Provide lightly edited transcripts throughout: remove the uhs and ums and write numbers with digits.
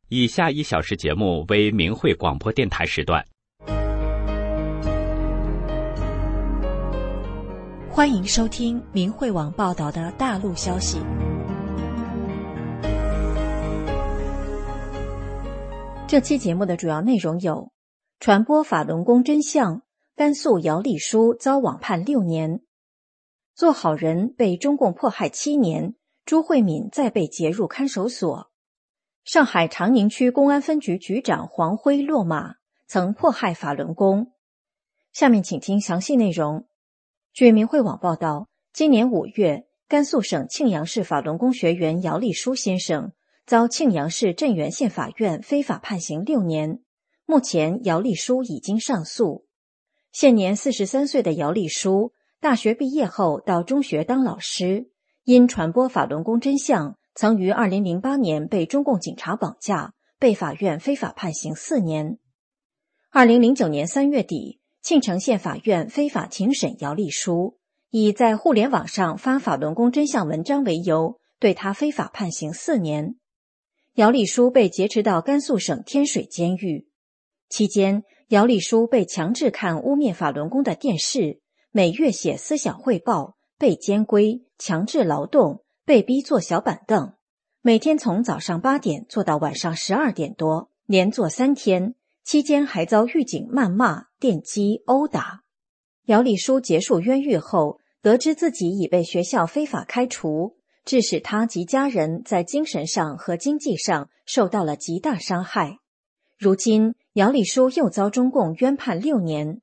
以下1小时节目为明慧广播电台时段。 欢迎收听明慧网报道的大陆消息。这期节目的主要内容有：传播法轮功真相，甘肃姚丽书遭网判6年；做好人被中共迫害7年，朱慧敏再被劫入看守所；上海长宁区公安分局局长黄辉落马，曾迫害法轮功。下面请听详细内容。据明慧网报道，今年5月，甘肃省庆阳市法轮功学员姚丽书先生遭庆阳市镇原县法院非法判刑6年，目前姚丽书已经上诉。现年43岁的姚丽书，大学毕业后到中学当老师，因传播法轮功真相，曾于2008年被中共警察绑架，被法院非法判刑4年。2009年3月底，庆城县法院非法庭审姚丽书，以在互联网上发法轮功真相文章为由，对他非法判刑4年。姚丽书被劫持到甘肃省天水监狱，期间姚丽书被强制看污蔑法轮功的电视，每月写思想汇报，被监规、强制劳动，被逼坐小板凳，每天从早上8点坐到晚上12点多，连坐3天，期间还遭狱警谩骂、电击、殴打。姚丽书结束冤狱后，得知自己已被学校非法开除，致使他及家人在精神上和经济上受到了极大伤害。如今，姚丽书又遭中共冤判6年。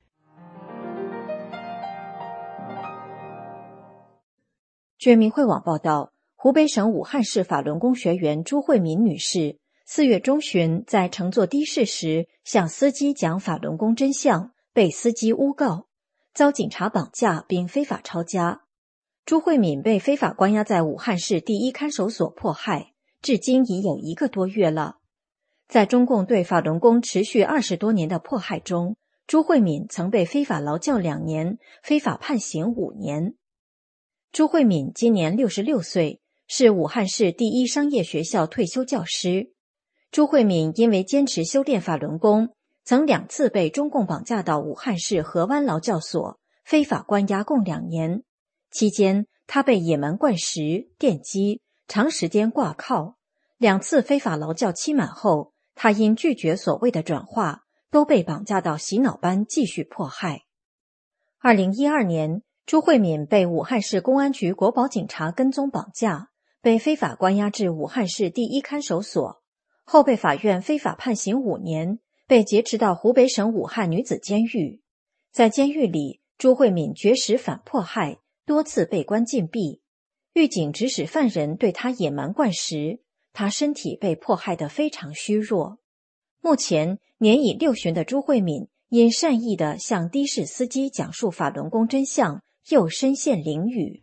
据明慧网报道，湖北省武汉市法轮功学员朱慧敏女士4月中旬在乘坐的士时向司机讲法轮功真相，被司机诬告，遭警察绑架并非法抄家。朱慧敏被非法关押在武汉市第1看守所迫害，至今已有1个多月了。在中共对法轮功持续20多年的迫害中，朱慧敏曾被非法劳教2年，非法判刑5年。朱慧敏今年66岁，是武汉市第1商业学校退休教师。朱慧敏因为坚持修炼法轮功，曾2次被中共绑架到武汉市河湾劳教所，非法关押共2年。期间，他被野蛮灌食、电击，长时间挂靠。2次非法劳教期满后，他因拒绝所谓的转化，都被绑架到洗脑班继续迫害。2012年，朱慧敏被武汉市公安局国保警察跟踪绑架，被非法关押至武汉市第1看守所，后被法院非法判刑5年，被劫持到湖北省武汉女子监狱。在监狱里，朱慧敏绝食反迫害，多次被关禁闭，狱警指使犯人对他野蛮灌食，他身体被迫害得非常虚弱。目前年已60旬的朱慧敏因善意地向的士司机讲述法轮功真相，又身陷囹圄。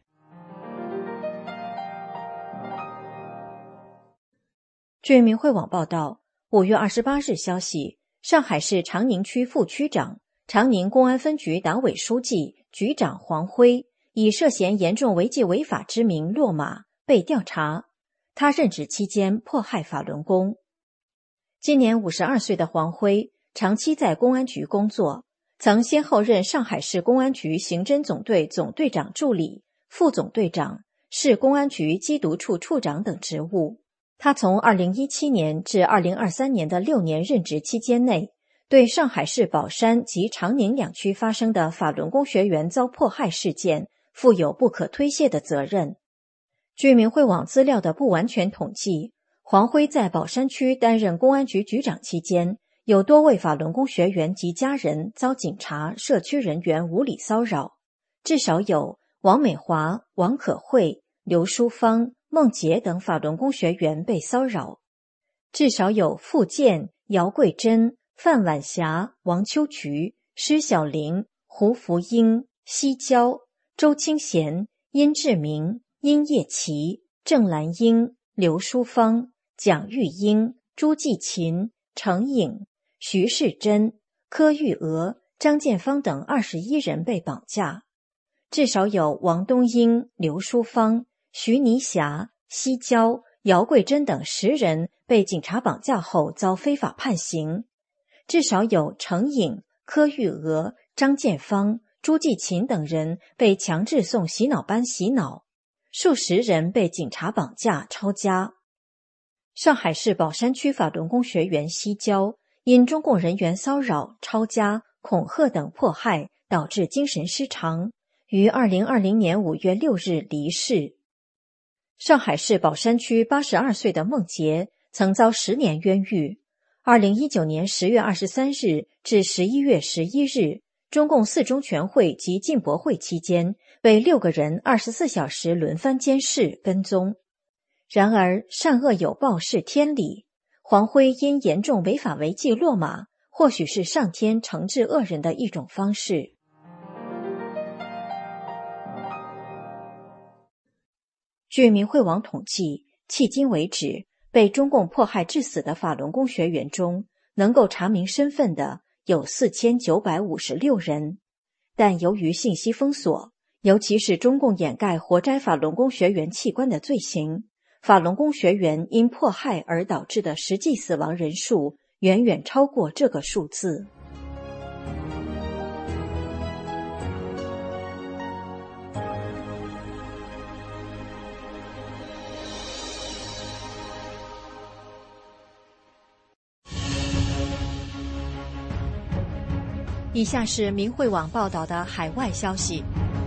据明慧网报道，5月28日消息，上海市长宁区副区长、长宁公安分局党委书记、局长黄辉以涉嫌严重违纪违法之名落马，被调查。他任职期间迫害法轮功。今年52岁的黄辉长期在公安局工作，曾先后任上海市公安局刑侦总队总队长助理、副总队长、市公安局缉毒处处长等职务。他从2017年至2023年的6年任职期间内，对上海市宝山及长宁2区发生的法轮功学员遭迫害事件负有不可推卸的责任。据明慧网资料的不完全统计，黄辉在宝山区担任公安局局长期间，有多位法轮功学员及家人遭警察、社区人员无理骚扰，至少有王美华、王可慧、刘淑芳、孟杰等法轮功学员被骚扰，至少有傅健、姚桂珍、范婉霞、王秋菊、施小玲、胡福英、西娇、周清贤、殷志明、殷叶琪、郑兰英、刘淑芳、蒋玉英、朱继勤、程颖、徐世珍、柯玉娥、张建芳等21人被绑架，至少有王东英、刘淑芳、徐妮霞、西娇、 姚桂珍等10人被警察绑架后遭非法判刑，至少有程颖、柯玉娥、张建芳、朱继勤等人被强制送洗脑班洗脑，数十人被警察绑架抄家。上海市宝山区法轮功学员西郊因中共人员骚扰、抄家、恐吓等迫害，导致精神失常，于2020年5月6日离世。上海市宝山区82岁的孟杰曾遭10年冤狱，2019年10月23日至11月11日，中共4中全会及进博会期间，被6个人24小时轮番监视跟踪。然而，善恶有报是天理，黄辉因严重违法违纪落马，或许是上天惩治恶人的一种方式。据明慧网统计，迄今为止，被中共迫害致死的法轮功学员中，能够查明身份的有4956人，但由于信息封锁，尤其是中共掩盖活摘法轮功学员器官的罪行，法轮功学员因迫害而导致的实际死亡人数远远超过这个数字。以下是明慧网报道的海外消息，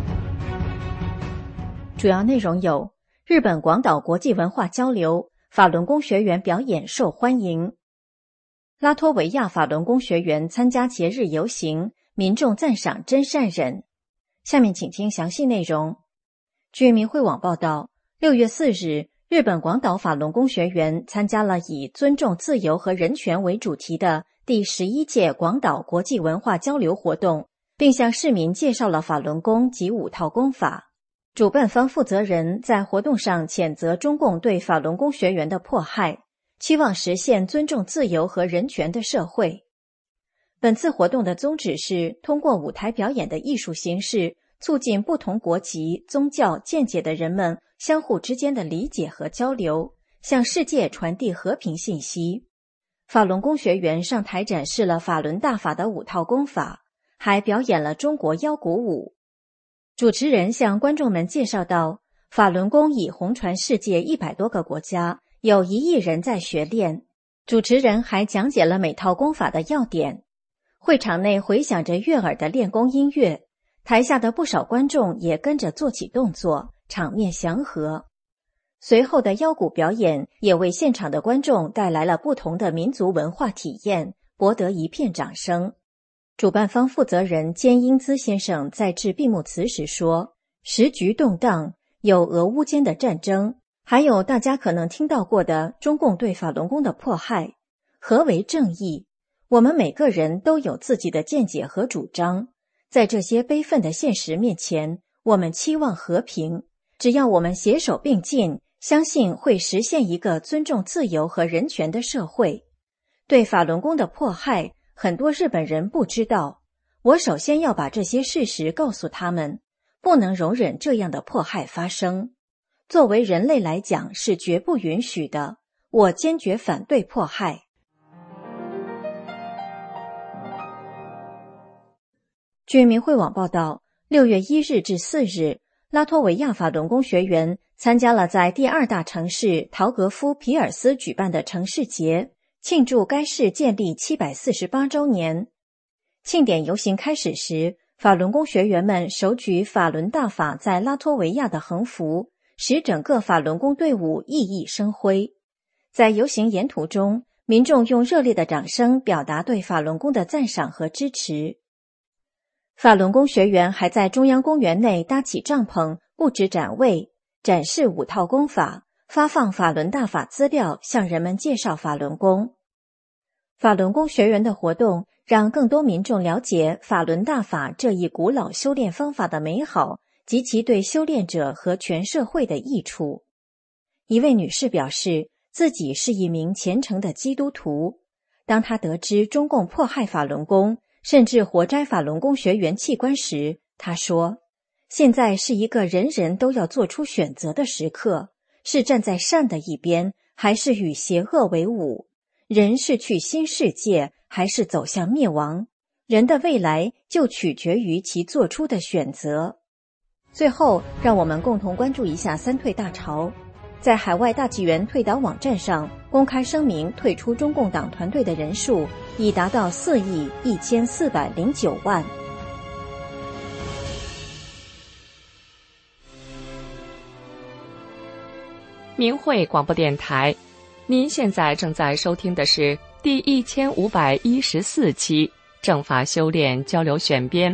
主要内容有：日本广岛国际文化交流，法轮功学员表演受欢迎；拉脱维亚法轮功学员参加节日游行，民众赞赏真善忍。下面请听详细内容。据明慧网报道，6月4日，日本广岛法轮功学员参加了以尊重自由和人权为主题的第11届广岛国际文化交流活动，并向市民介绍了法轮功及5套功法。主办方负责人在活动上谴责中共对法轮功学员的迫害，期望实现尊重自由和人权的社会。本次活动的宗旨是通过舞台表演的艺术形式，促进不同国籍、宗教、见解的人们相互之间的理解和交流，向世界传递和平信息。法轮功学员上台展示了法轮大法的5套功法，还表演了中国腰鼓舞。主持人向观众们介绍到，法轮功已红传世界100多个国家，有1亿人在学练。主持人还讲解了每套功法的要点。会场内回响着悦耳的练功音乐，台下的不少观众也跟着做起动作，场面祥和。随后的腰鼓表演也为现场的观众带来了不同的民族文化体验，博得一片掌声。主办方负责人兼英姿先生在致闭幕词时说，时局动荡，有俄乌间的战争，还有大家可能听到过的中共对法轮功的迫害。何为正义？我们每个人都有自己的见解和主张，在这些悲愤的现实面前，我们期望和平。只要我们携手并进，相信会实现一个尊重自由和人权的社会。对法轮功的迫害，很多日本人不知道。我首先要把这些事实告诉他们，不能容忍这样的迫害发生。作为人类来讲，是绝不允许的。我坚决反对迫害。据明慧网报道，6月1日至4日，拉脱维亚法轮功学员参加了在第2大城市陶格夫皮尔斯举办的城市节，庆祝该市建立748周年。庆典游行开始时，法轮功学员们手举法轮大法在拉脱维亚的横幅，使整个法轮功队伍熠熠生辉。在游行沿途中，民众用热烈的掌声表达对法轮功的赞赏和支持。法轮功学员还在中央公园内搭起帐篷，布置展位，展示5套功法，发放法轮大法资料，向人们介绍法轮功。法轮功学员的活动让更多民众了解法轮大法这一古老修炼方法的美好及其对修炼者和全社会的益处。一位女士表示，自己是一名虔诚的基督徒。当她得知中共迫害法轮功，甚至活摘法轮功学员器官时，她说，现在是一个人人都要做出选择的时刻， 是站在善的一边，还是与邪恶为伍？人是去新世界，还是走向灭亡？人的未来就取决于其做出的选择。最后，让我们共同关注一下三退大潮。在海外大纪元退党网站上公开声明退出中共党团队的人数已达到4亿1409万。 明慧广播电台，您现在正在收听的是第1514期政法修炼交流选编。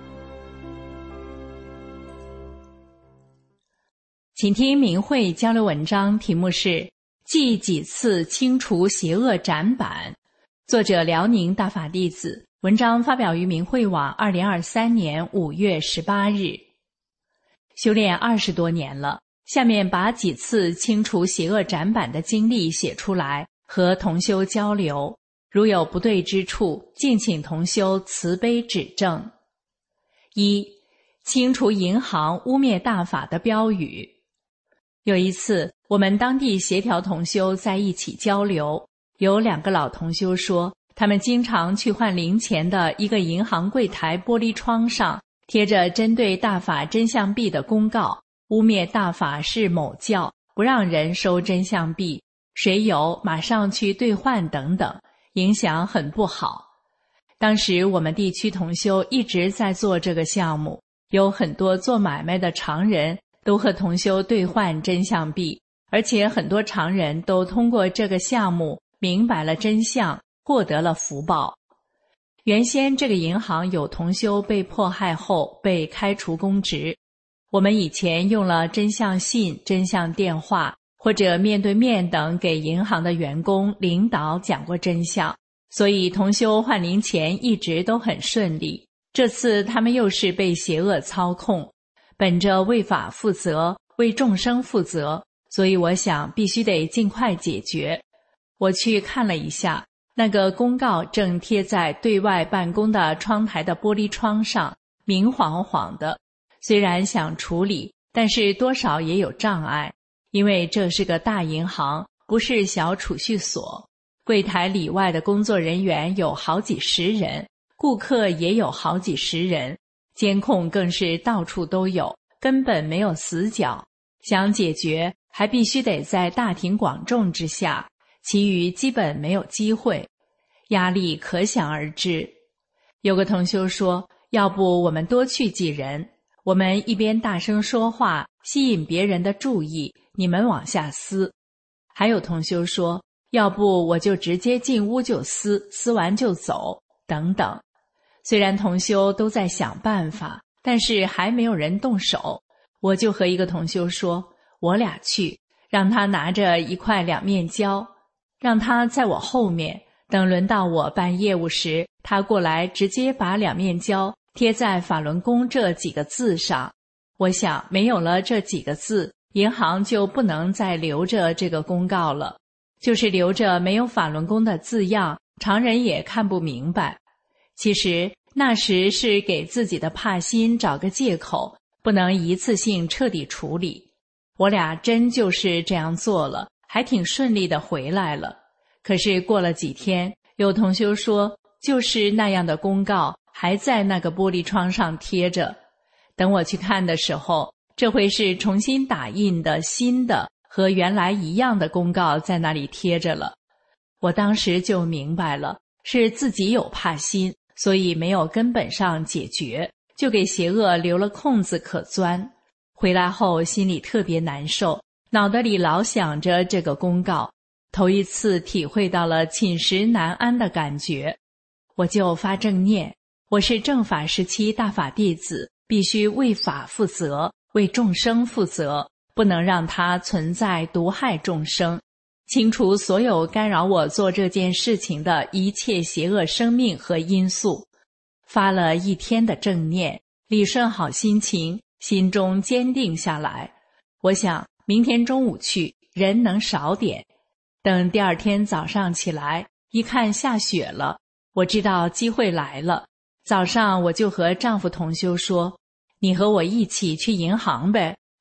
请听明慧交流文章，题目是继几次清除邪恶展板，作者辽宁大法弟子，文章发表于明慧网2023年5月18日。修炼20多年了，下面把几次清除邪恶展板的经历写出来，和同修交流，如有不对之处，敬请同修慈悲指正。1. 清除银行污蔑大法的标语。有一次，我们当地协调同修在一起交流，有2个老同修说，他们经常去换零钱的一个银行柜台玻璃窗上贴着针对大法真相币的公告，污蔑大法是某教，不让人收真相币，谁有马上去兑换等等，影响很不好。当时我们地区同修一直在做这个项目，有很多做买卖的常人都和同修兑换真相币，而且很多常人都通过这个项目明白了真相，获得了福报。原先这个银行有同修被迫害后被开除公职，我们以前用了真相信、真相电话或者面对面等给银行的员工、领导讲过真相，所以同修换零钱一直都很顺利。这次他们又是被邪恶操控，本着为法负责、为众生负责，所以我想必须得尽快解决。我去看了一下，那个公告正贴在对外办公的窗台的玻璃窗上，明晃晃的。虽然想处理，但是多少也有障碍，因为这是个大银行，不是小储蓄所。柜台里外的工作人员有好几十人，顾客也有好几十人，监控更是到处都有，根本没有死角。想解决，还必须得在大庭广众之下，其余基本没有机会，压力可想而知。有个同修说，要不我们多去几人，我们一边大声说话，吸引别人的注意，你们往下撕。还有同修说，要不我就直接进屋就撕，撕完就走，等等。虽然同修都在想办法，但是还没有人动手。我就和一个同修说，我俩去，让他拿着一块两面胶，让他在我后面，等轮到我办业务时，他过来直接把两面胶贴在法轮功这几个字上。我想没有了这几个字，银行就不能再留着这个公告了，就是留着没有法轮功的字样，常人也看不明白。其实那时是给自己的怕心找个借口，不能一次性彻底处理。我俩真就是这样做了，还挺顺利的回来了。可是过了几天，有同修说，就是那样的公告还在那个玻璃窗上贴着。等我去看的时候，这回是重新打印的新的和原来一样的公告在那里贴着了。我当时就明白了，是自己有怕心，所以没有根本上解决，就给邪恶留了空子可钻。回来后心里特别难受，脑袋里老想着这个公告，头一次体会到了寝食难安的感觉。我就发正念，我是正法时期大法弟子，必须为法负责，为众生负责，不能让它存在毒害众生，清除所有干扰我做这件事情的一切邪恶生命和因素。发了一天的正念，理顺好心情，心中坚定下来。我想明天中午去，人能少点。等第二天早上起来，一看下雪了，我知道机会来了。早上我就和丈夫同修说，你和我一起去银行呗，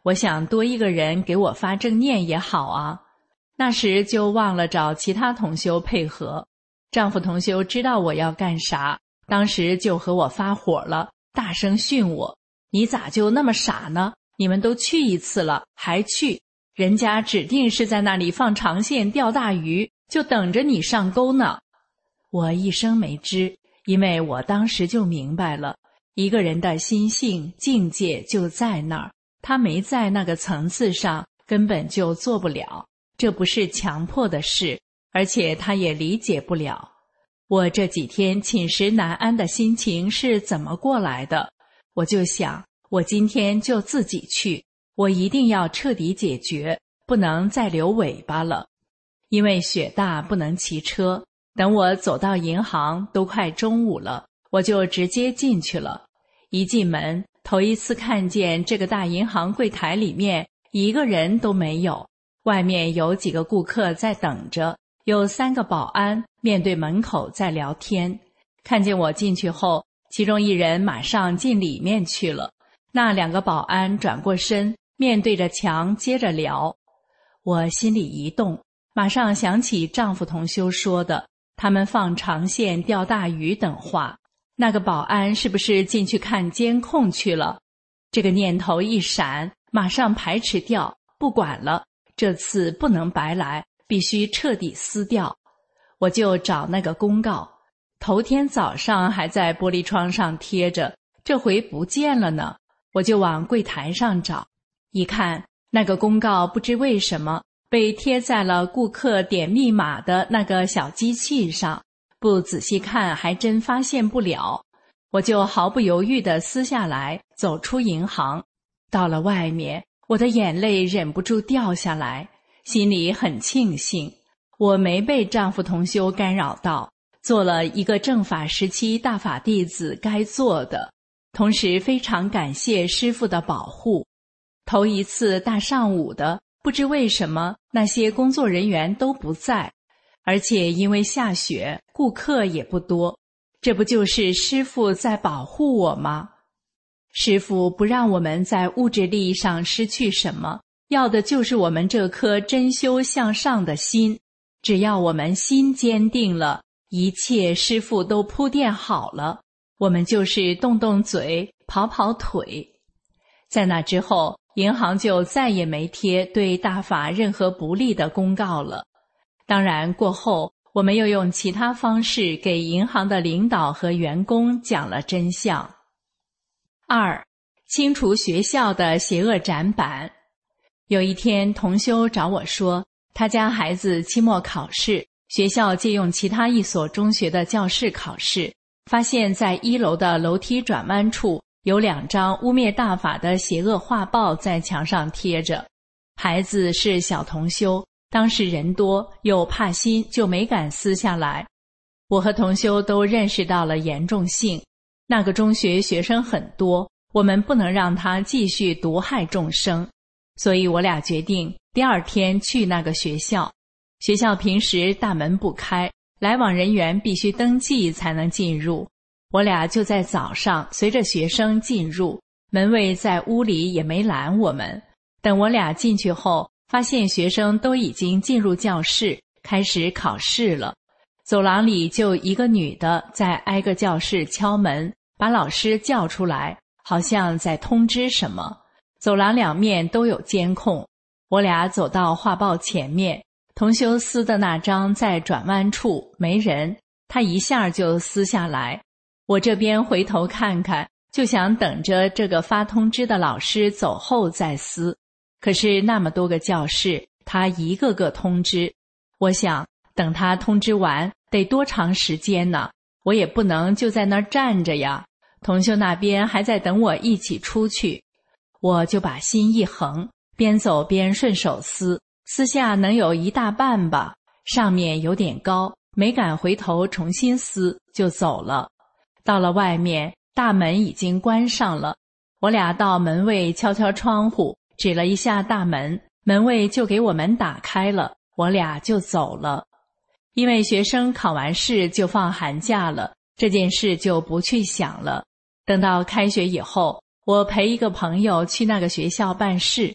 我想多一个人给我发正念也好啊。那时就忘了找其他同修配合。丈夫同修知道我要干啥，当时就和我发火了，大声训我：你咋就那么傻呢？你们都去一次了还去，人家指定是在那里放长线钓大鱼，就等着你上钩呢。我一声没吱，因为我当时就明白了，一个人的心性境界就在那儿，他没在那个层次上，根本就做不了，这不是强迫的事，而且他也理解不了。我这几天寝食难安的心情是怎么过来的？我就想，我今天就自己去，我一定要彻底解决，不能再留尾巴了。因为雪大不能骑车，等我走到银行都快中午了，我就直接进去了。一进门，头一次看见这个大银行柜台里面一个人都没有，外面有几个顾客在等着，有3个保安面对门口在聊天。看见我进去后，其中一人马上进里面去了，那2个保安转过身，面对着墙接着聊。我心里一动，马上想起丈夫同修说的他们放长线钓大鱼等话，那个保安是不是进去看监控去了？这个念头一闪，马上排斥掉，不管了，这次不能白来，必须彻底撕掉。我就找那个公告，头天早上还在玻璃窗上贴着，这回不见了呢。我就往柜台上找，一看那个公告不知为什么被贴在了顾客点密码的那个小机器上，不仔细看还真发现不了。我就毫不犹豫地撕下来，走出银行。到了外面，我的眼泪忍不住掉下来，心里很庆幸我没被丈夫同修干扰到，做了一个正法时期大法弟子该做的，同时非常感谢师父的保护。头一次大上午的，不知为什么那些工作人员都不在，而且因为下雪，顾客也不多，这不就是师父在保护我吗？师父不让我们在物质利益上失去什么，要的就是我们这颗真修向上的心。只要我们心坚定了，一切师父都铺垫好了，我们就是动动嘴，跑跑腿。在那之后，银行就再也没贴对大法任何不利的公告了。当然过后，我们又用其他方式给银行的领导和员工讲了真相。2. 清除学校的邪恶展板。有一天，同修找我说，他家孩子期末考试，学校借用其他一所中学的教室考试，发现在1楼的楼梯转弯处有2张污蔑大法的邪恶画报在墙上贴着。孩子是小同修，当时人多又怕心，就没敢撕下来。我和同修都认识到了严重性，那个中学学生很多，我们不能让他继续毒害众生，所以我俩决定第2天去那个学校。学校平时大门不开，来往人员必须登记才能进入。我俩就在早上随着学生进入，门卫在屋里也没拦我们。等我俩进去后，发现学生都已经进入教室，开始考试了。走廊里就一个女的在挨个教室敲门，把老师叫出来，好像在通知什么。走廊2面都有监控。我俩走到画报前面，同修撕的那张在转弯处没人，他一下就撕下来。我这边回头看看，就想等着这个发通知的老师走后再撕。可是那么多个教室，他一个个通知，我想等他通知完得多长时间呢？我也不能就在那儿站着呀。同修那边还在等我一起出去，我就把心一横，边走边顺手撕下能有1大半吧，上面有点高，没敢回头重新撕，就走了。到了外面，大门已经关上了，我俩到门卫敲敲窗户，指了一下大门，门卫就给我们打开了，我俩就走了。因为学生考完试就放寒假了，这件事就不去想了。等到开学以后，我陪一个朋友去那个学校办事，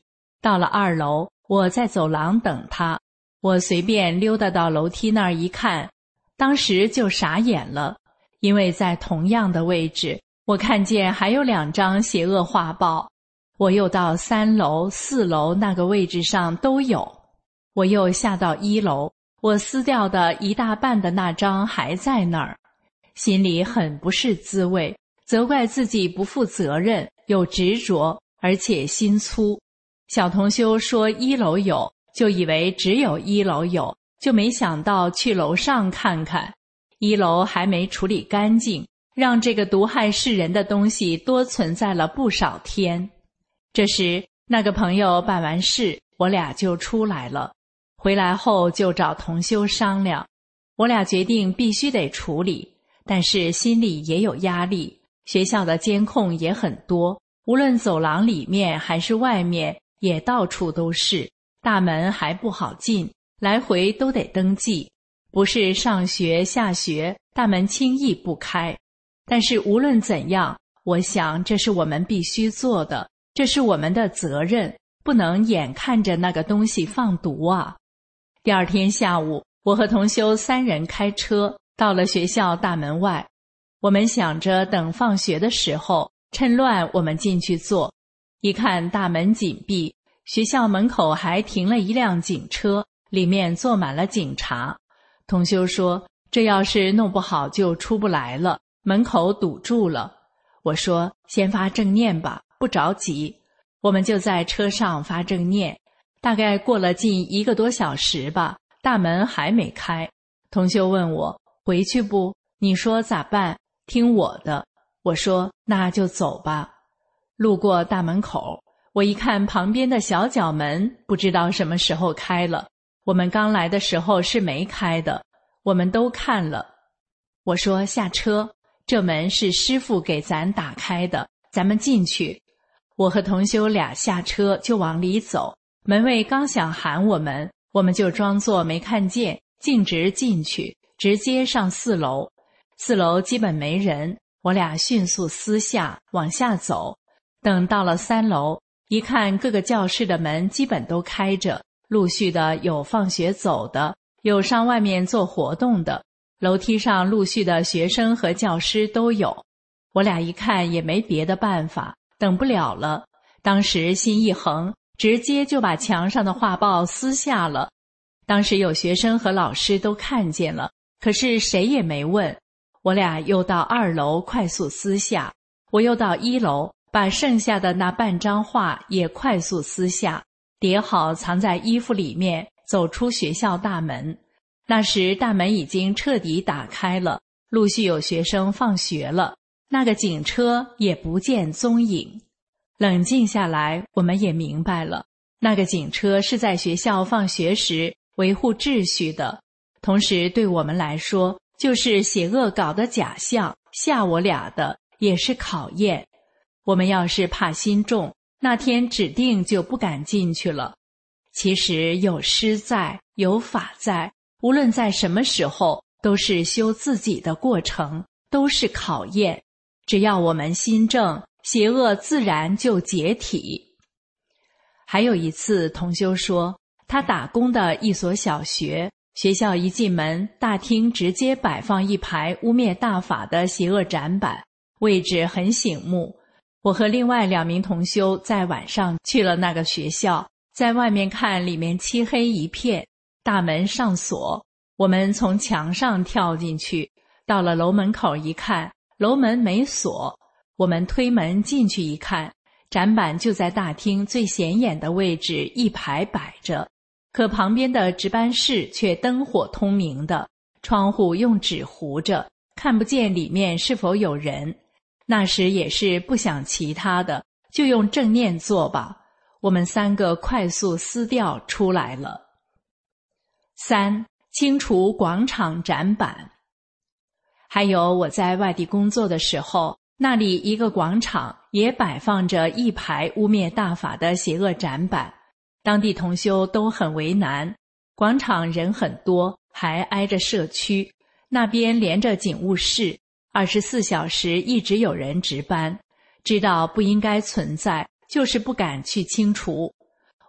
到了2楼，我在走廊等他。我随便溜达到楼梯那儿一看，当时就傻眼了，因为在同样的位置，我看见还有2张邪恶画报。我又到3楼、4楼那个位置上都有。我又下到1楼，我撕掉的一大半的那张还在那儿，心里很不是滋味，责怪自己不负责任，又执着，而且心粗。小同修说1楼有，就以为只有1楼有，就没想到去楼上看看。1楼还没处理干净，让这个毒害世人的东西多存在了不少天。这时那个朋友办完事，我俩就出来了。回来后就找同修商量，我俩决定必须得处理，但是心里也有压力。学校的监控也很多，无论走廊里面还是外面，也到处都是，大门还不好进，来回都得登记，不是上学下学，大门轻易不开。但是无论怎样，我想这是我们必须做的，这是我们的责任，不能眼看着那个东西放毒啊。第2天下午，我和同修3人开车到了学校大门外，我们想着等放学的时候，趁乱我们进去坐。一看大门紧闭，学校门口还停了一辆警车，里面坐满了警察。同修说，这要是弄不好就出不来了，门口堵住了。我说，先发正念吧，不着急。我们就在车上发正念，大概过了近1个多小时吧，大门还没开。同修问我，回去不？你说咋办？听我的。我说，那就走吧。路过大门口，我一看旁边的小角门，不知道什么时候开了。我们刚来的时候是没开的，我们都看了。我说，下车，这门是师父给咱打开的，咱们进去。我和同修俩下车就往里走，门卫刚想喊我们，我们就装作没看见，径直进去，直接上4楼。4楼基本没人，我俩迅速私下往下走。等到了3楼，一看各个教室的门基本都开着，陆续的有放学走的，有上外面做活动的，楼梯上陆续的学生和教师都有。我俩一看也没别的办法，等不了了，当时心一横，直接就把墙上的画报撕下了。当时有学生和老师都看见了，可是谁也没问。我俩又到2楼快速撕下，我又到1楼，把剩下的那半张画也快速撕下，叠好藏在衣服里面，走出学校大门。那时大门已经彻底打开了，陆续有学生放学了，那个警车也不见踪影。冷静下来，我们也明白了，那个警车是在学校放学时维护秩序的，同时对我们来说，就是邪恶搞的假象，吓我俩的，也是考验。我们要是怕心重，那天指定就不敢进去了。其实有师在，有法在，无论在什么时候，都是修自己的过程，都是考验。只要我们心正，邪恶自然就解体。还有一次，同修说，他打工的一所小学，学校一进门，大厅直接摆放一排污蔑大法的邪恶展板，位置很醒目。我和另外2名同修在晚上去了那个学校，在外面看，里面漆黑一片，大门上锁，我们从墙上跳进去，到了楼门口一看，楼门没锁，我们推门进去一看，展板就在大厅最显眼的位置一排摆着，可旁边的值班室却灯火通明的，窗户用纸糊着，看不见里面是否有人。那时也是不想其他的，就用正念做吧。我们3个快速撕掉出来了。3. 清除广场展板。还有我在外地工作的时候，那里一个广场也摆放着一排污蔑大法的邪恶展板，当地同修都很为难。广场人很多，还挨着社区，那边连着警务室，24小时一直有人值班，知道不应该存在，就是不敢去清除。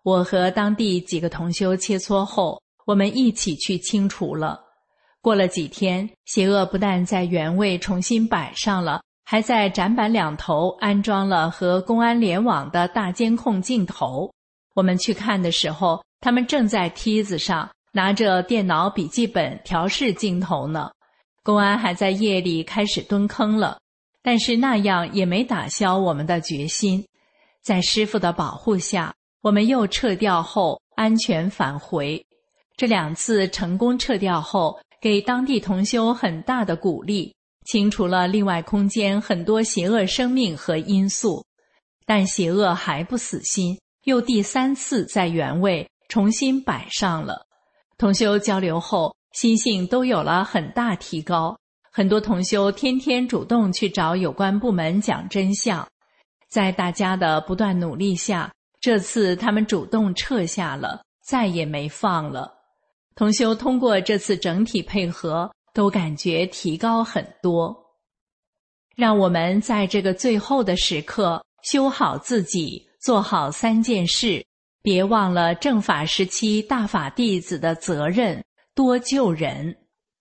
我和当地几个同修切磋后，我们一起去清除了。过了几天，邪恶不但在原位重新摆上了，还在展板两头安装了和公安联网的大监控镜头。我们去看的时候，他们正在梯子上拿着电脑笔记本调试镜头呢。公安还在夜里开始蹲坑了，但是那样也没打消我们的决心。在师父的保护下，我们又撤掉后安全返回。这2次成功撤掉后，给当地同修很大的鼓励，清除了另外空间很多邪恶生命和因素。但邪恶还不死心，又第3次在原位重新摆上了。同修交流后，心性都有了很大提高，很多同修天天主动去找有关部门讲真相。在大家的不断努力下，这次他们主动撤下了，再也没放了。同修通过这次整体配合，都感觉提高很多。让我们在这个最后的时刻修好自己，做好3件事，别忘了正法时期大法弟子的责任，多救人。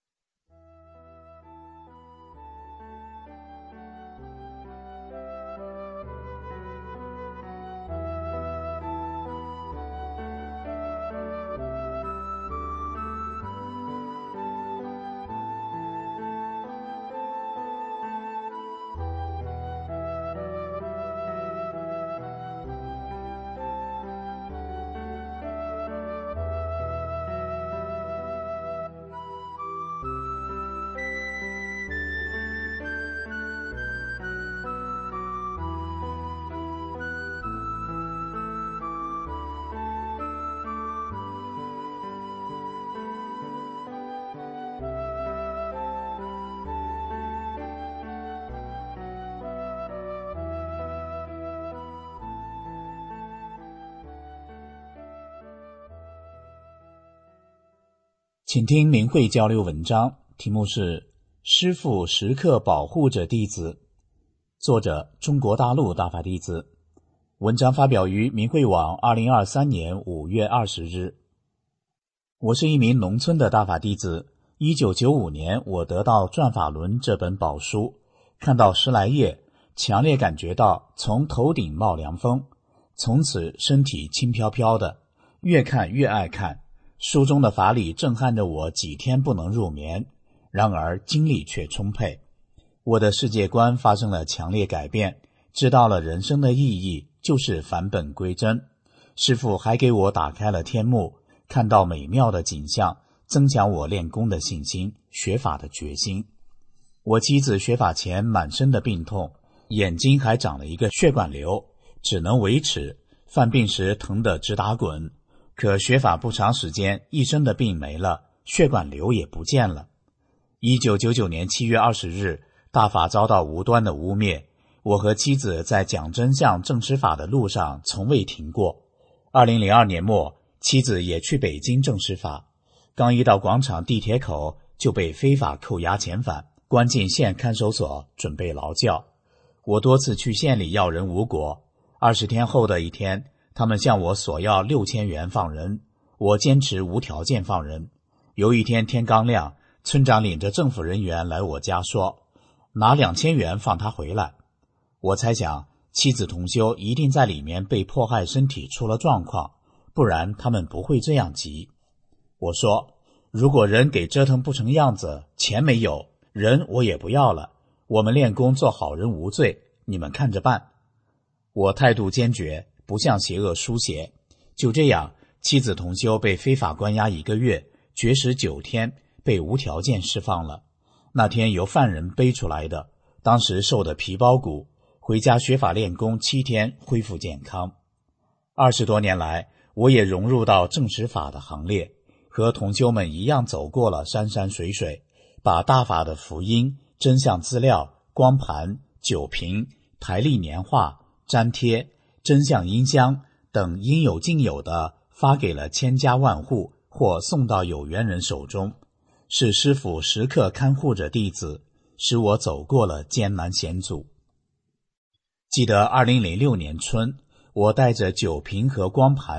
请听明慧交流文章，题目是师父时刻保护着弟子，作者中国大陆大法弟子。文章发表于明慧网2023年5月20日。我是一名农村的大法弟子，1995年我得到《转法轮》这本宝书，看到10来页，强烈感觉到从头顶冒凉风，从此身体轻飘飘的，越看越爱看。书中的法理震撼着我几天不能入眠，然而精力却充沛。我的世界观发生了强烈改变，知道了人生的意义就是返本归真。师父还给我打开了天幕，看到美妙的景象，增强我练功的信心，学法的决心。我妻子学法前满身的病痛，眼睛还长了一个血管瘤，只能维持，犯病时疼得直打滚。可学法不长时间，一身的病没了，血管瘤也不见了。1999年7月20日，大法遭到无端的污蔑，我和妻子在讲真相证实法的路上从未停过。2002年末，妻子也去北京证实法，刚一到广场地铁口就被非法扣押遣返，关进县看守所，准备劳教。我多次去县里要人无果，20天后的一天，他们向我索要6000元放人，我坚持无条件放人。有一天天刚亮，村长领着政府人员来我家说，拿2000元放他回来。我猜想妻子同修一定在里面被迫害身体出了状况，不然他们不会这样急。我说，如果人给折腾不成样子，钱没有，人我也不要了，我们练功做好人无罪，你们看着办。我态度坚决，不向邪恶输血。就这样，妻子同修被非法关押1个月，绝食9天，被无条件释放了。那天由犯人背出来的，当时瘦得皮包骨，回家学法练功7天，恢复健康。20多年来，我也融入到证实法的行列，和同修们一样走过了山山水水，把大法的福音、真相资料、光盘、酒瓶、台历年画、粘贴、真相音箱等应有尽有的发给了千家万户，或送到有缘人手中，是师父时刻看护着弟子，使我走过了艰难险阻。记得2006年春，我带着酒瓶和光盘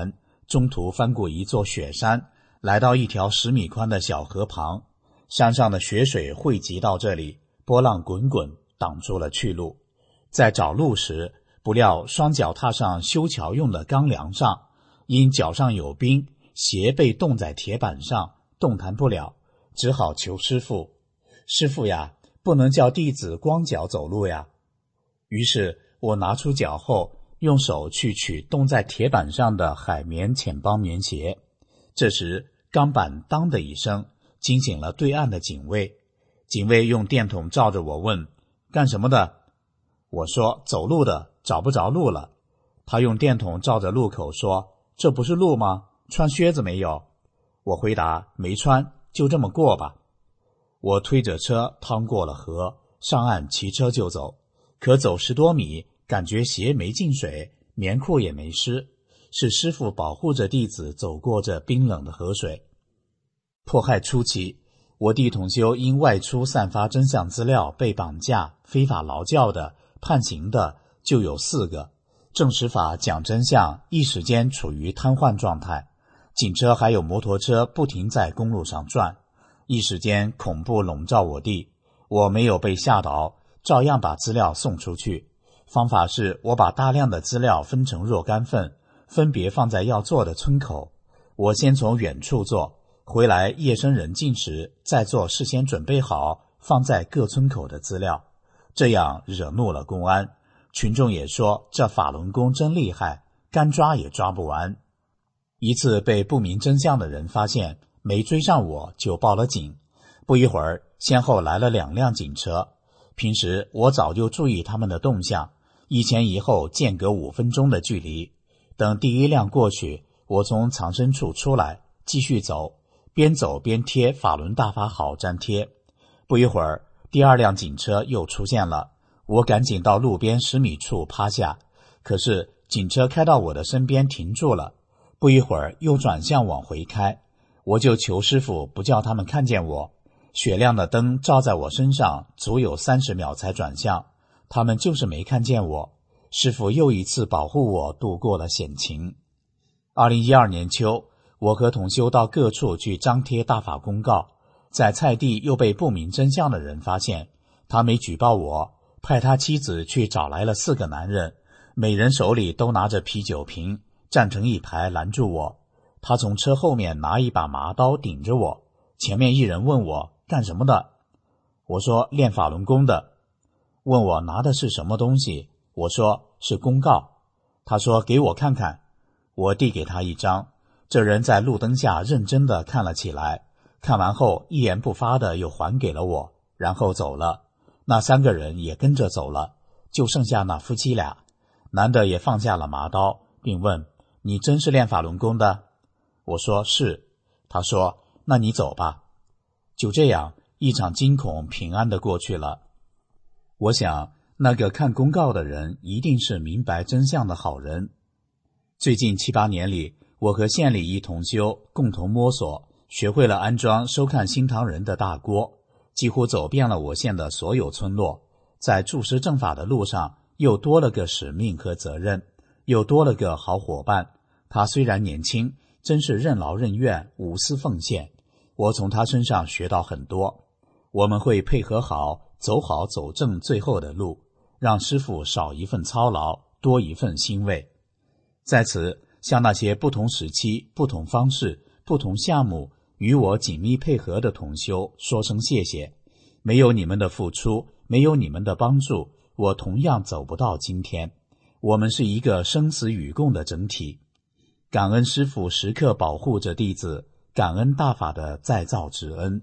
中途翻过一座雪山，来到一条10米宽的小河旁，山上的雪水汇集到这里，波浪滚滚，挡住了去路。在找路时，不料双脚踏上修桥用的钢梁上，因脚上有冰，鞋被冻在铁板上，动弹不了，只好求师傅。师傅呀，不能叫弟子光脚走路呀。于是我拿出脚后，用手去取冻在铁板上的海绵浅帮棉鞋。这时钢板当的一声，惊醒了对岸的警卫。警卫用电筒照着我问：干什么的？我说走路的，找不着路了。他用电筒照着路口说：这不是路吗？穿靴子没有？我回答：没穿，就这么过吧。我推着车趟过了河，上岸骑车就走。可走10多米，感觉鞋没进水，棉裤也没湿，是师傅保护着弟子走过这冰冷的河水。迫害初期，我弟同修因外出散发真相资料被绑架、非法劳教的、判刑的就有4个，证实法讲真相一时间处于瘫痪状态，警车还有摩托车不停在公路上转，一时间恐怖笼罩我弟。我没有被吓倒，照样把资料送出去。方法是我把大量的资料分成若干份，分别放在要做的村口。我先从远处做，回来夜深人静时再做事先准备好放在各村口的资料。这样惹怒了公安，群众也说这法轮功真厉害，干抓也抓不完。一次被不明真相的人发现，没追上我就报了警。不一会儿，先后来了2辆警车。平时我早就注意他们的动向，一前一后间隔5分钟的距离。等第1辆过去，我从藏身处出来，继续走，边走边贴法轮大法好粘贴。不一会儿，第2辆警车又出现了，我赶紧到路边10米处趴下，可是警车开到我的身边停住了，不一会儿又转向往回开。我就求师傅不叫他们看见我，雪亮的灯照在我身上，足有30秒才转向，他们就是没看见我。师傅又一次保护我度过了险情。2012年秋，我和同修到各处去张贴大法公告，在菜地又被不明真相的人发现，他没举报我，派他妻子去找来了4个男人，每人手里都拿着啤酒瓶，站成一排拦住我。他从车后面拿一把麻刀顶着我，前面一人问我干什么的，我说练法轮功的。问我拿的是什么东西，我说是公告。他说给我看看，我递给他一张，这人在路灯下认真地看了起来，看完后一言不发地又还给了我，然后走了。那3个人也跟着走了，就剩下那夫妻俩。男的也放下了麻刀，并问你真是练法轮功的？我说是。他说那你走吧。就这样，一场惊恐平安地过去了。我想那个看公告的人一定是明白真相的好人。最近7、8年里，我和县里一同修共同摸索，学会了安装收看新唐人的大锅，几乎走遍了我县的所有村落。在注释正法的路上，又多了个使命和责任，又多了个好伙伴。他虽然年轻，真是任劳任怨，无私奉献。我从他身上学到很多。我们会配合好，走好走正最后的路，让师父少一份操劳，多一份欣慰。在此，向那些不同时期、不同方式、不同项目与我紧密配合的同修说声谢谢。没有你们的付出，没有你们的帮助，我同样走不到今天。我们是一个生死与共的整体。感恩师父时刻保护着弟子，感恩大法的再造之恩。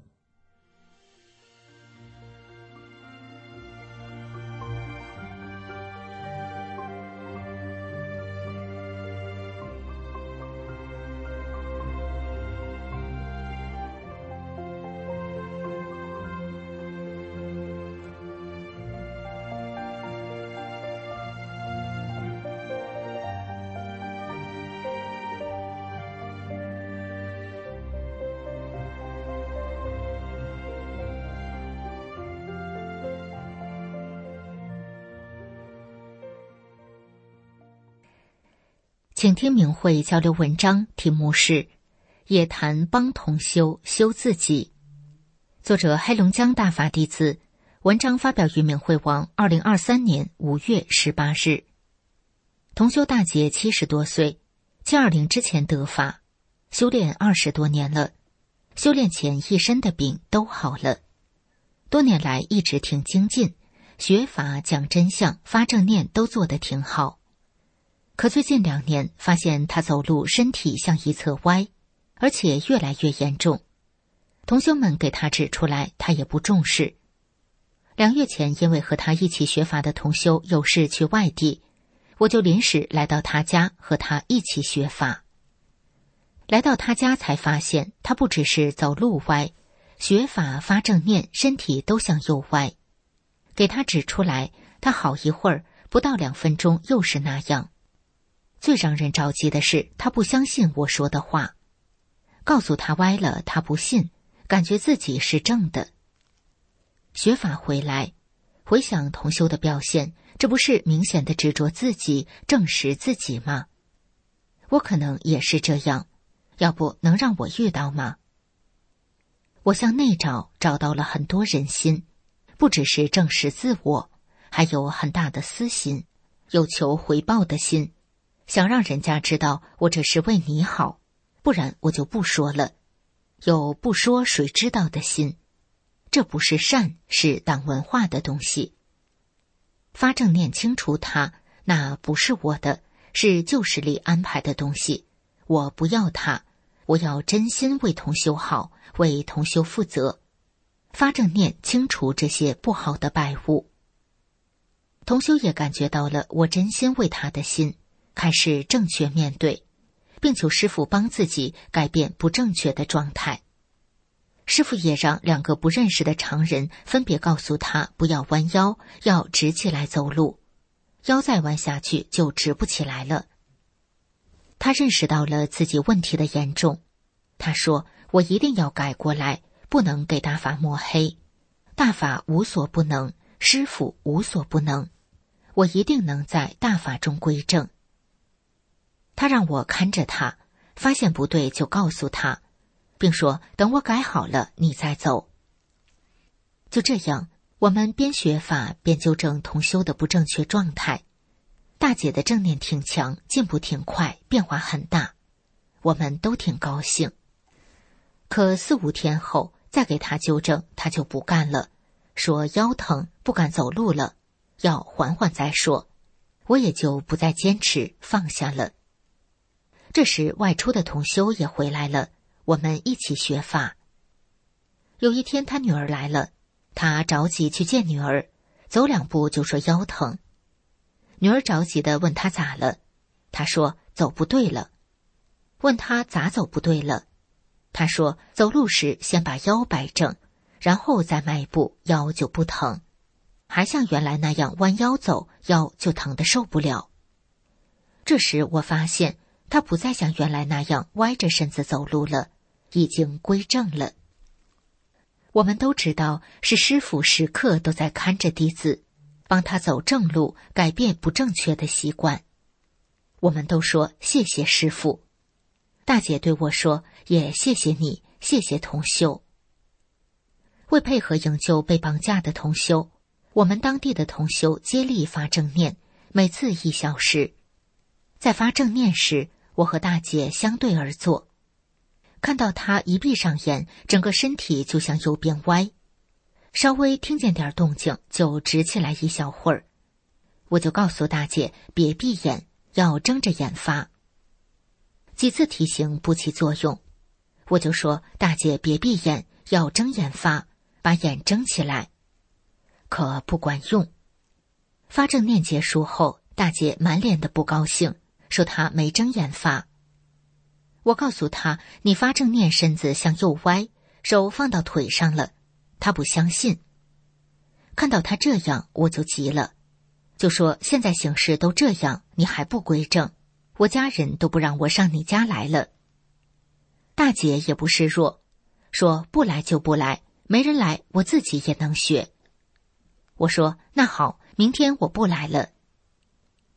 请听明慧交流文章，题目是也谈帮同修修自己，作者黑龙江大法弟子，文章发表于明慧网2023年5月18日。同修大姐70多岁，720之前得法，修炼20多年了，修炼前一身的病都好了，多年来一直挺精进，学法讲真相发正念都做得挺好。可最近2年发现她走路身体向一侧歪，而且越来越严重，同修们给她指出来，她也不重视。2月前因为和她一起学法的同修有事去外地，我就临时来到她家和她一起学法。来到她家才发现，她不只是走路歪，学法发正念身体都向右歪。给她指出来，她好一会儿，不到2分钟又是那样。最让人着急的是，她不相信我说的话，告诉她歪了，她不信，感觉自己是正的。学法回来，回想同修的表现，这不是明显的执着自己，证实自己吗？我可能也是这样，要不能让我遇到吗？我向内找，找到了很多人心，不只是证实自我，还有很大的私心，有求回报的心，想让人家知道我这是为你好，不然我就不说了，有不说谁知道的心。这不是善，是党文化的东西。发正念清除它，那不是我的，是旧时里安排的东西，我不要它，我要真心为同修好，为同修负责。发正念清除这些不好的败物。同修也感觉到了我真心为他的心，开始正确面对，并求师父帮自己改变不正确的状态。师父也让2个不认识的常人分别告诉他不要弯腰，要直起来走路，腰再弯下去就直不起来了。他认识到了自己问题的严重，他说我一定要改过来，不能给大法抹黑，大法无所不能，师父无所不能，我一定能在大法中归正。他让我看着他，发现不对就告诉他，并说等我改好了你再走。就这样，我们边学法边纠正同修的不正确状态。大姐的正念挺强，进步挺快，变化很大，我们都挺高兴。可4、5天后再给她纠正，她就不干了，说腰疼不敢走路了，要缓缓再说。我也就不再坚持，放下了。这时外出的同修也回来了，我们一起学法。有一天他女儿来了，他着急去见女儿，走2步就说腰疼。女儿着急地问他咋了，他说走不对了。问他咋走不对了，他说走路时先把腰摆正，然后再迈步，腰就不疼，还像原来那样弯腰走，腰就疼得受不了。这时我发现他不再像原来那样歪着身子走路了，已经归正了。我们都知道是师父时刻都在看着弟子，帮他走正路，改变不正确的习惯。我们都说谢谢师父。大姐对我说，也谢谢你，谢谢同修。为配合营救被绑架的同修，我们当地的同修接力发正念，每次1小时。在发正念时，我和大姐相对而坐，看到她一闭上眼，整个身体就向右边歪，稍微听见点动静就直起来1小会儿。我就告诉大姐别闭眼，要睁着眼发。几次提醒不起作用，我就说大姐别闭眼，要睁眼发，把眼睁起来。可不管用。发正念结束后，大姐满脸的不高兴，说她没睁眼发。我告诉她，你发正念身子向右歪，手放到腿上了。她不相信。看到她这样，我就急了，就说现在形势都这样，你还不归正，我家人都不让我上你家来了。大姐也不示弱，说不来就不来，没人来我自己也能学。我说那好，明天我不来了。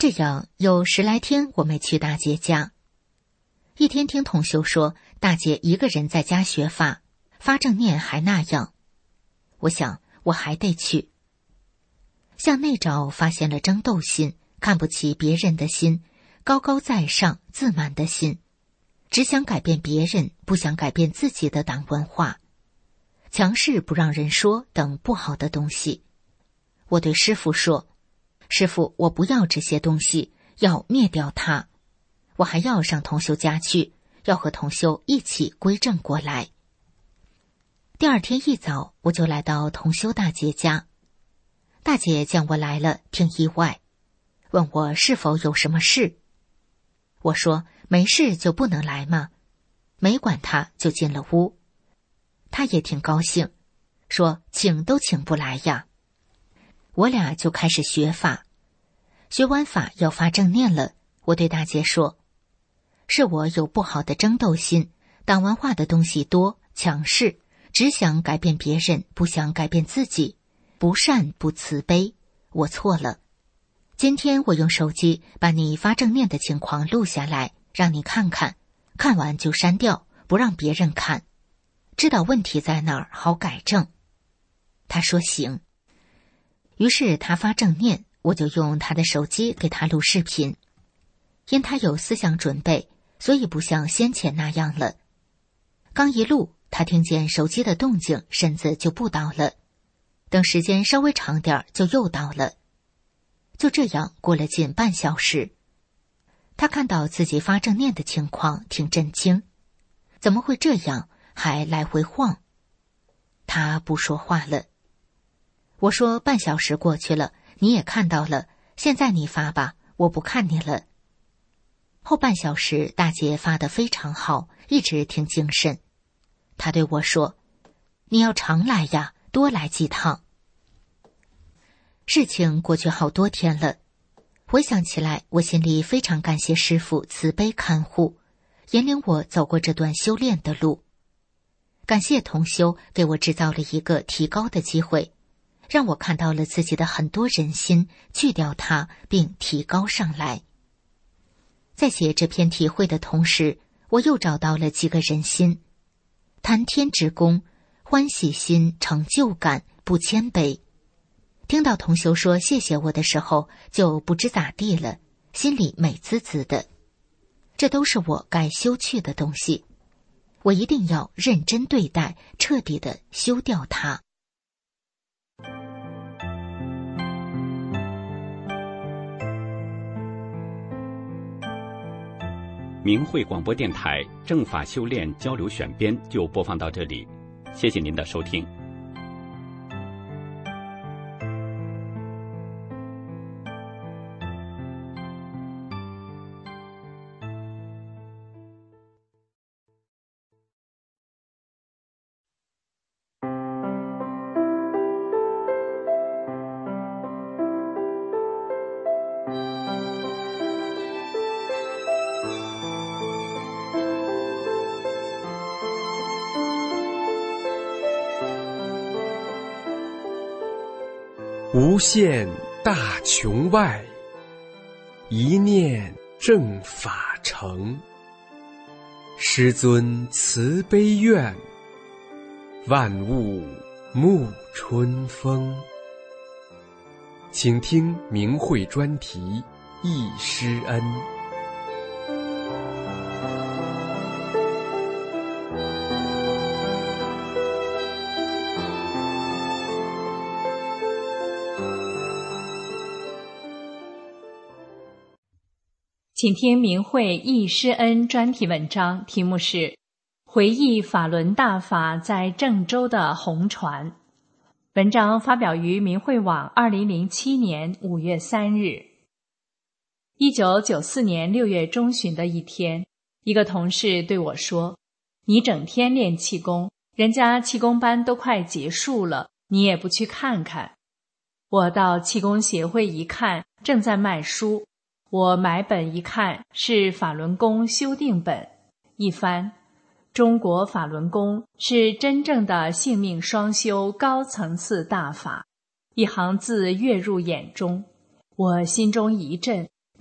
这样有10来天我没去大姐家。一天听同修说大姐一个人在家学法，发正念还那样，我想我还得去。向内找发现了争斗心，看不起别人的心，高高在上自满的心，只想改变别人，不想改变自己的党文化，强势不让人说等不好的东西。我对师父说，师父，我不要这些东西，要灭掉它。我还要上同修家去，要和同修一起归正过来。第二天一早，我就来到同修大姐家。大姐见我来了，挺意外，问我是否有什么事。我说没事就不能来吗？没管他就进了屋。他也挺高兴，说请都请不来呀。我俩就开始学法，学完法要发正念了。我对大姐说，是我有不好的争斗心，党文化的东西多，强势，只想改变别人，不想改变自己，不善不慈悲，我错了。今天我用手机把你发正念的情况录下来，让你看看，看完就删掉，不让别人看，知道问题在哪儿，好改正。他说行。于是他发正念，我就用他的手机给他录视频。因他有思想准备，所以不像先前那样了。刚一录，他听见手机的动静，身子就不倒了。等时间稍微长点就又倒了。就这样过了近半小时。他看到自己发正念的情况，挺震惊。怎么会这样，还来回晃？他不说话了。我说半小时过去了，你也看到了，现在你发吧，我不看你了。后半小时大姐发得非常好，一直挺精神。她对我说，你要常来呀，多来几趟。事情过去好多天了，回想起来，我心里非常感谢师父慈悲看护，引领我走过这段修炼的路。感谢同修给我制造了一个提高的机会，让我看到了自己的很多人心，去掉它并提高上来。在写这篇体会的同时，我又找到了几个人心：谈天之功，欢喜心，成就感，不谦卑。听到同修说谢谢我的时候，就不知咋地了，心里美滋滋的。这都是我该修去的东西，我一定要认真对待，彻底的修掉它。 明慧广播电台正法修炼交流选编就播放到这里，谢谢您的收听。 无限大穹外，一念正法成。师尊慈悲愿，万物沐春风。请听明慧专题忆师恩。 请听明慧忆师恩专题文章，题目是《回忆法轮大法在郑州的红传》。文章发表于明慧网2007年5月3日。1994年6月中旬的一天，一个同事对我说，你整天练气功，人家气功班都快结束了，你也不去看看。我到气功协会一看，正在卖书，我买本一看，是法轮功修订本，一翻，中国法轮功是真正的性命双修高层次大法，一行字跃入眼中，我心中一震，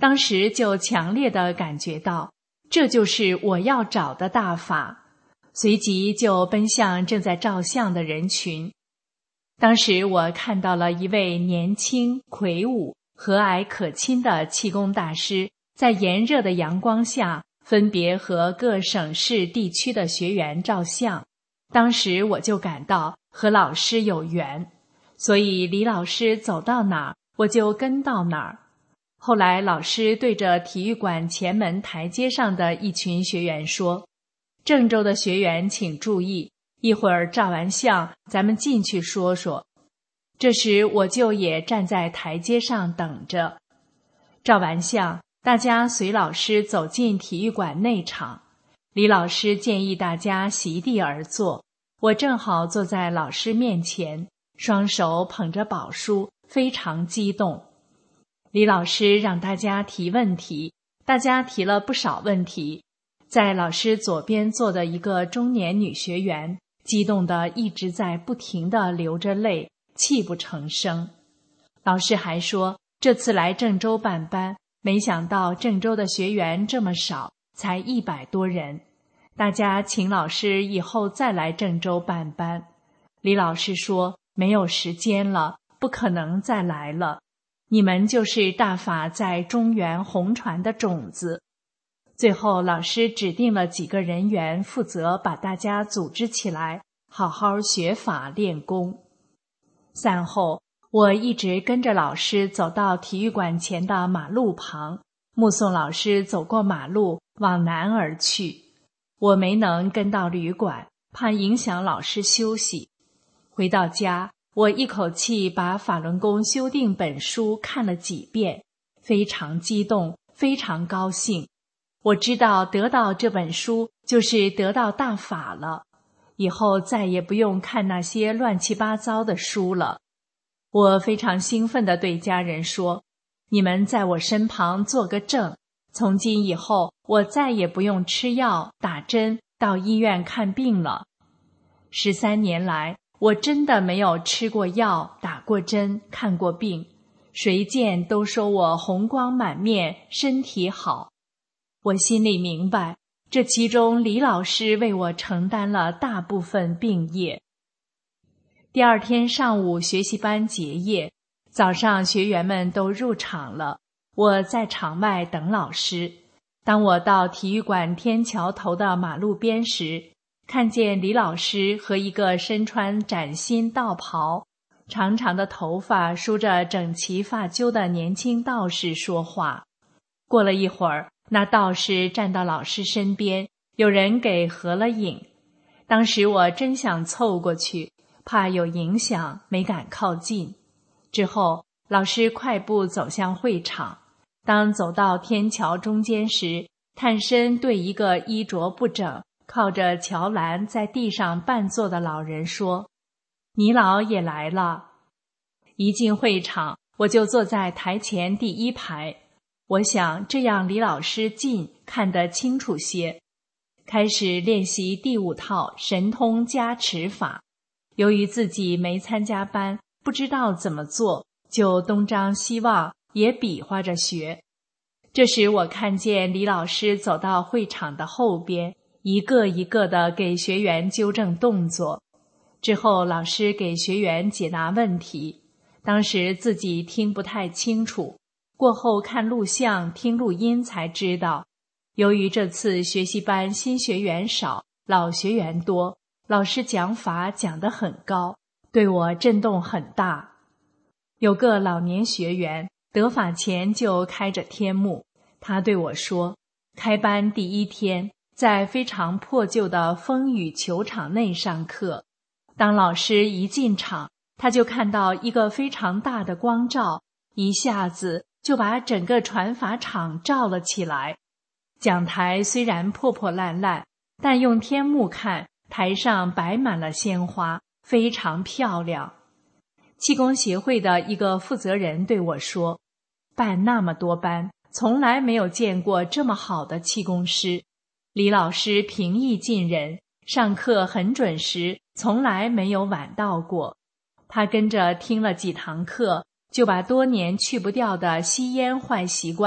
当时就强烈地感觉到，这就是我要找的大法，随即就奔向正在照相的人群。当时我看到了一位年轻、魁梧、和蔼可亲的气功大师，在炎热的阳光下分别和各省市地区的学员照相。当时我就感到和老师有缘，所以李老师走到哪儿，我就跟到哪儿。后来老师对着体育馆前门台阶上的一群学员说：“郑州的学员请注意，一会儿照完相，咱们进去说说。”这时我就也站在台阶上等着。照完相，大家随老师走进体育馆内场。李老师建议大家席地而坐，我正好坐在老师面前，双手捧着宝书，非常激动。李老师让大家提问题，大家提了不少问题。在老师左边坐的一个中年女学员，激动得一直在不停地流着泪，泣不成声。老师还说，这次来郑州办班，没想到郑州的学员这么少，才100多人。大家请老师以后再来郑州办班。李老师说，没有时间了，不可能再来了。你们就是大法在中原红传的种子。最后老师指定了几个人员负责把大家组织起来，好好学法练功。散后，我一直跟着老师走到体育馆前的马路旁，目送老师走过马路往南而去。我没能跟到旅馆，怕影响老师休息。回到家，我一口气把法轮功修订本书看了几遍，非常激动，非常高兴。我知道得到这本书就是得到大法了，以后再也不用看那些乱七八糟的书了。我非常兴奋地对家人说，你们在我身旁做个证，从今以后我再也不用吃药、打针、到医院看病了。13年来，我真的没有吃过药、打过针、看过病，谁见都说我红光满面，身体好。我心里明白，这其中李老师为我承担了大部分病业。第二天上午学习班结业，早上学员们都入场了，我在场外等老师。当我到体育馆天桥头的马路边时，看见李老师和一个身穿崭新道袍、长长的头发梳着整齐发揪的年轻道士说话。过了一会儿，那道士站到老师身边，有人给合了影。当时我真想凑过去，怕有影响，没敢靠近。之后，老师快步走向会场。当走到天桥中间时，探身对一个衣着不整、靠着桥栏在地上半坐的老人说：“你老也来了。”一进会场，我就坐在台前第1排。我想这样离老师近，看得清楚些。开始练习第5套神通加持法。由于自己没参加班，不知道怎么做，就东张西望，也比划着学。这时我看见李老师走到会场的后边，一个一个地给学员纠正动作。之后老师给学员解答问题，当时自己听不太清楚，过后看录像听录音才知道，由于这次学习班新学员少，老学员多，老师讲法讲得很高，对我震动很大。有个老年学员得法前就开着天幕，他对我说，开班第1天在非常破旧的风雨球场内上课，当老师一进场，他就看到一个非常大的光照，一下子就把整个传法场照了起来。讲台虽然破破烂烂，但用天幕看，台上摆满了鲜花，非常漂亮。气功协会的一个负责人对我说，办那么多班，从来没有见过这么好的气功师。李老师平易近人，上课很准时，从来没有晚到过。他跟着听了几堂课，就把多年去不掉的吸烟坏习惯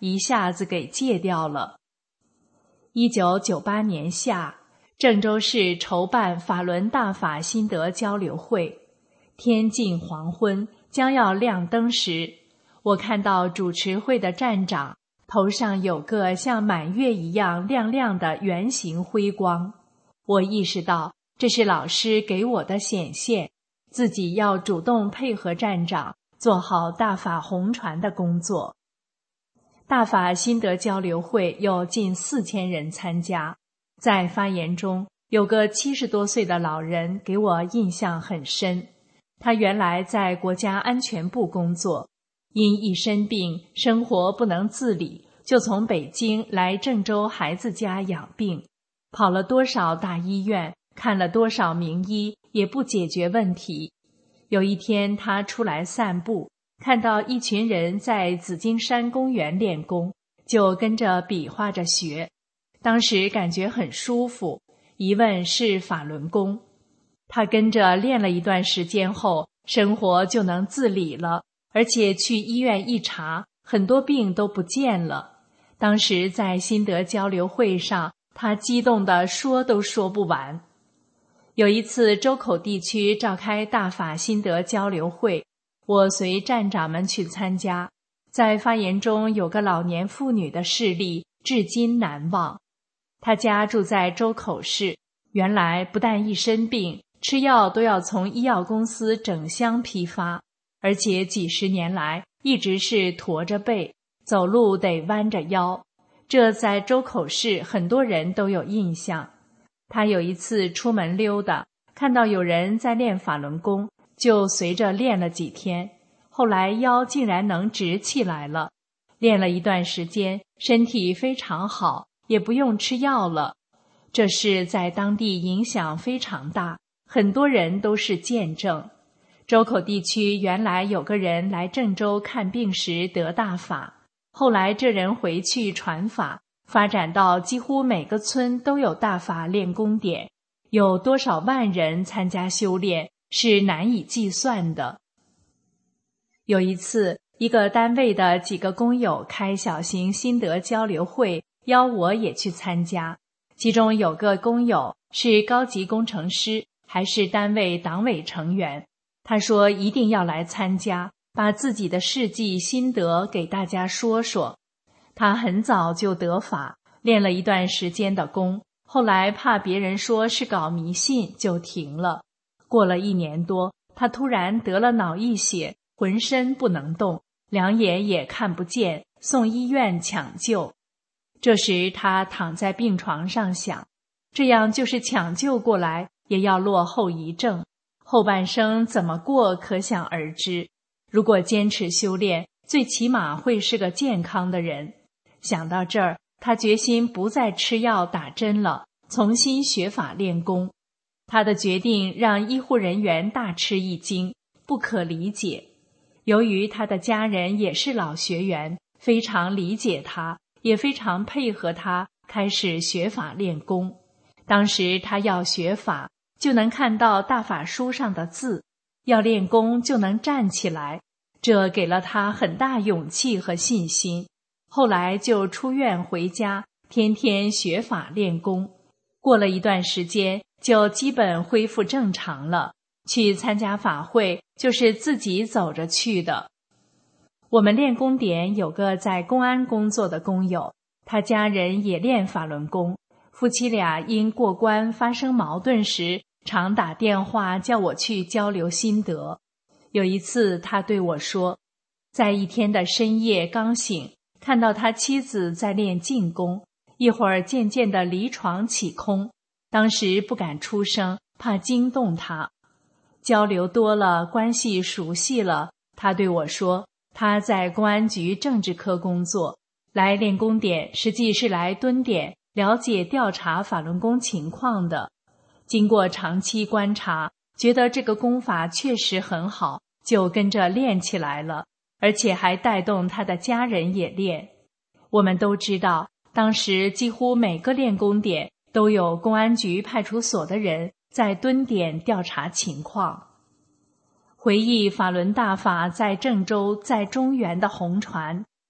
一下子给戒掉了。1998年夏，郑州市筹办法轮大法心得交流会，天近黄昏，将要亮灯时，我看到主持会的站长头上有个像满月一样亮亮的圆形辉光，我意识到这是老师给我的显现，自己要主动配合站长，做好大法弘传的工作。大法心得交流会有近4000人参加，在发言中有个70多岁的老人给我印象很深。他原来在国家安全部工作，因一身病，生活不能自理，就从北京来郑州孩子家养病，跑了多少大医院，看了多少名医，也不解决问题。有一天他出来散步，看到一群人在紫金山公园练功，就跟着比划着学。当时感觉很舒服，一问是法轮功。他跟着练了一段时间后，生活就能自理了，而且去医院一查，很多病都不见了。当时在心得交流会上，他激动地说都说不完。有一次周口地区召开大法心得交流会，我随站长们去参加，在发言中有个老年妇女的事例至今难忘。她家住在周口市，原来不但一身病，吃药都要从医药公司整箱批发，而且几十年来一直是驼着背，走路得弯着腰，这在周口市很多人都有印象。她有一次出门溜达，看到有人在练法轮功，就随着练了几天，后来腰竟然能直起来了。练了一段时间，身体非常好，也不用吃药了。这事在当地影响非常大，很多人都是见证。周口地区原来有个人来郑州看病时得大法，后来这人回去传法，发展到几乎每个村都有大法练功点，有多少万人参加修炼，是难以计算的。有一次，一个单位的几个工友开小型心得交流会，邀我也去参加。其中有个工友是高级工程师，还是单位党委成员。他说一定要来参加，把自己的事迹心得给大家说说。他很早就得法，练了一段时间的功，后来怕别人说是搞迷信，就停了。过了1年多，他突然得了脑溢血，浑身不能动，两眼也看不见，送医院抢救。这时他躺在病床上想，这样就是抢救过来，也要落后遗症，后半生怎么过可想而知。如果坚持修炼，最起码会是个健康的人。想到这儿，他决心不再吃药打针了，重新学法练功。他的决定让医护人员大吃一惊，不可理解。由于他的家人也是老学员，非常理解他，也非常配合他开始学法练功。当时他要学法，就能看到大法书上的字，要练功就能站起来，这给了他很大勇气和信心。后来就出院回家，天天学法练功。过了一段时间，就基本恢复正常了。去参加法会就是自己走着去的。我们练功点有个在公安工作的工友，他家人也练法轮功，夫妻俩因过关发生矛盾时，常打电话叫我去交流心得。有一次他对我说，在一天的深夜刚醒，看到他妻子在练静功，一会儿渐渐地离床起空，当时不敢出声，怕惊动他。交流多了，关系熟悉了，他对我说，他在公安局政治科工作，来练功点实际是来蹲点了解调查法轮功情况的。经过长期观察，觉得这个功法确实很好，就跟着练起来了，而且还带动他的家人也练。我们都知道，当时几乎每个练功点都有公安局派出所的人在蹲点调查情况。回忆法轮大法在郑州、在中原的红传，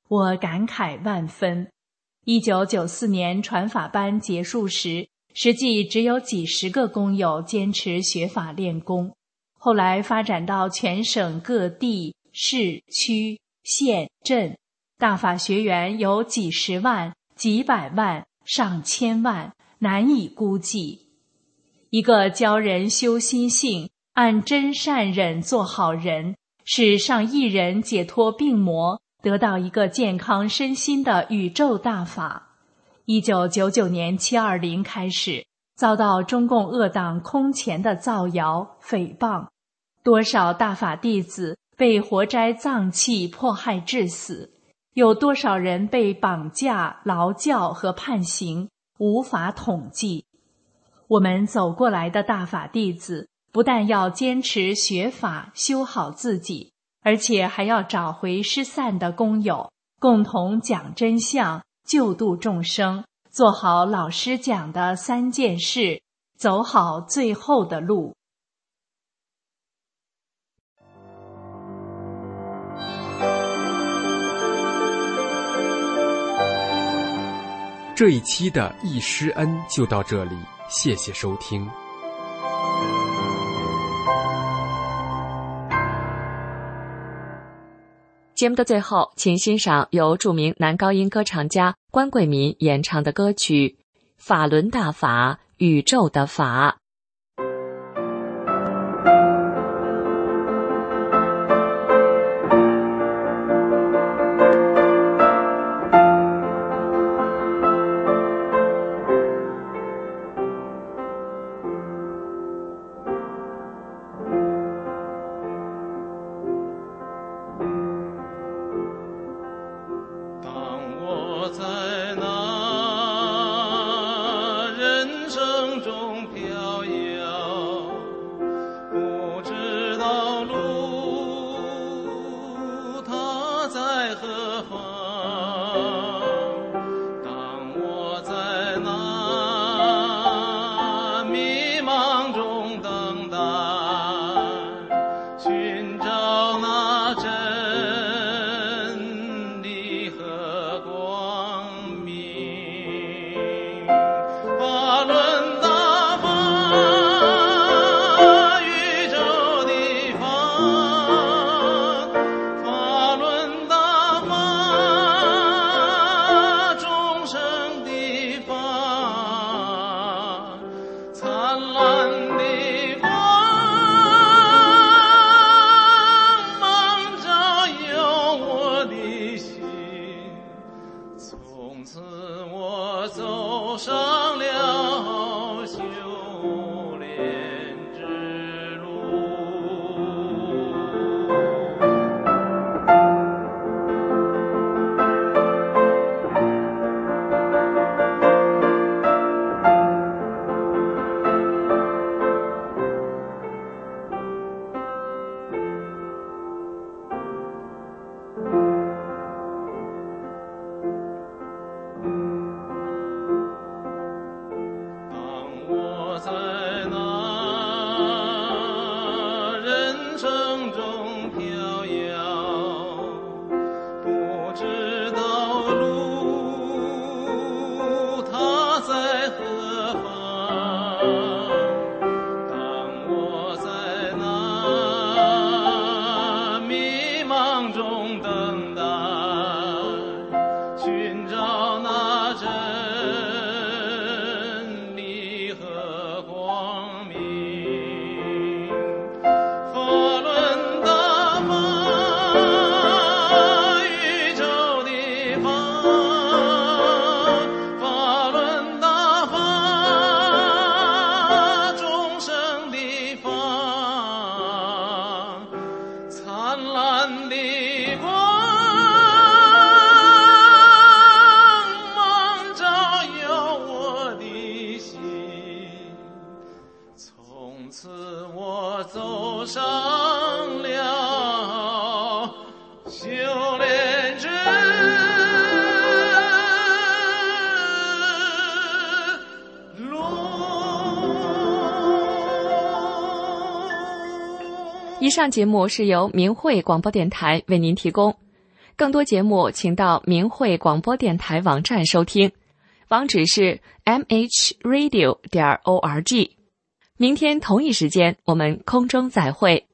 我感慨万分。1994年传法班结束时，实际只有几十个工友坚持学法练功，后来发展到全省各地、市、区、县、镇，大法学员有几十万、几百万、上千万，难以估计。一个教人修心性，按真善忍做好人，使上亿人解脱病魔，得到一个健康身心的宇宙大法。1999年720开始，遭到中共恶党空前的造谣诽谤，多少大法弟子被活摘脏器迫害致死，有多少人被绑架、劳教和判刑，无法统计。我们走过来的大法弟子，不但要坚持学法修好自己，而且还要找回失散的工友，共同讲真相，救度众生，做好老师讲的3件事，走好最后的路。 这一期的易师恩就到这里，谢谢收听。 节目的最后，请欣赏由著名男高音歌唱家关贵民演唱的歌曲《法轮大法，宇宙的法》。以上节目是由明慧广播电台为您提供。 更多节目请到明慧广播电台网站收听，网址是 mhradio.org。明天同一时间我们空中再会。